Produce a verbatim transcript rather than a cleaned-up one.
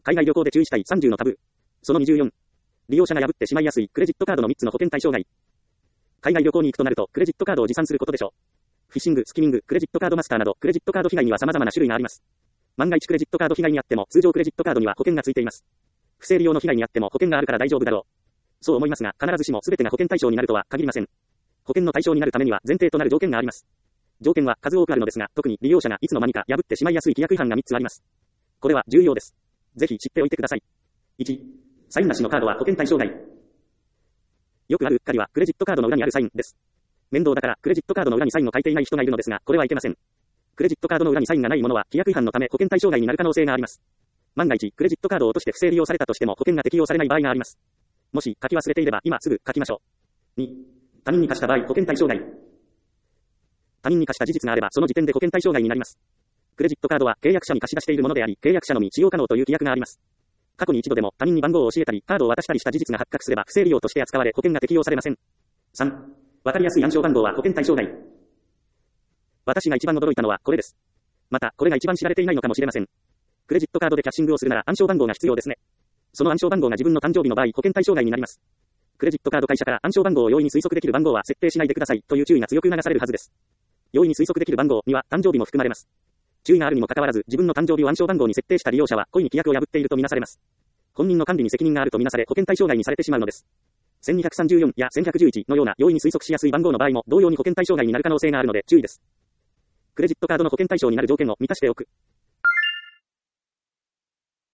海外旅行で注意したいさんじゅうのタブー。そのにじゅうよん。利用者が破ってしまいやすいクレジットカードのみっつの保険対象外。海外旅行に行くとなると、クレジットカードを持参することでしょう。フィッシング、スキミング、クレジットカードマスターなど、クレジットカード被害には様々な種類があります。万が一クレジットカード被害にあっても、通常クレジットカードには保険がついています。不正利用の被害にあっても保険があるから大丈夫だろう。そう思いますが、必ずしも全てが保険対象になるとは限りません。保険の対象になるためには前提となる条件があります。条件は数多くあるのですが、特に利用者がいつの間にか破ってしまいやすい規約違反がみっつあります。これは重要です。ぜひ知っておいてください。いち、サインなしのカードは保険対象外。よくあるうっかりは、クレジットカードの裏にあるサインです。面倒だから、クレジットカードの裏にサインを書いていない人がいるのですが、これはいけません。クレジットカードの裏にサインがないものは、規約違反のため保険対象外になる可能性があります。万が一、クレジットカードを落として不正利用されたとしても保険が適用されない場合があります。もし、書き忘れていれば、今すぐ書きましょう。に、他人に貸した場合、保険対象外。他人に貸した事実があれば、その時点で保険対象外になります。クレジットカードは契約者に貸し出しているものであり、契約者のみ使用可能という規約があります。過去に一度でも他人に番号を教えたり、カードを渡したりした事実が発覚すれば、不正利用として扱われ、保険が適用されません。さん、わかりやすい暗証番号は保険対象外。私が一番驚いたのはこれです。また、これが一番知られていないのかもしれません。クレジットカードでキャッシングをするなら暗証番号が必要ですね。その暗証番号が自分の誕生日の場合、保険対象外になります。クレジットカード会社から暗証番号を容易に推測できる番号は設定しないでくださいという注意が強く促されるはずです。容易に推測できる番号には誕生日も含まれます。注意があるにもかかわらず、自分の誕生日を暗証番号に設定した利用者は故意に規約を破っているとみなされます。本人の管理に責任があるとみなされ、保険対象外にされてしまうのです。せんにひゃくさんじゅうよんやせんひゃくじゅういちのような容易に推測しやすい番号の場合も同様に保険対象外になる可能性があるので注意です。クレジットカードの保険対象になる条件を満たしておく。